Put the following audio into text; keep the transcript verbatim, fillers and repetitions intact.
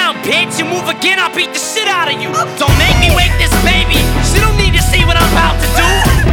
down, bitch. You move again, I'll beat the shit out of you. Don't make me wake this baby. She don't need to see what I'm about to do.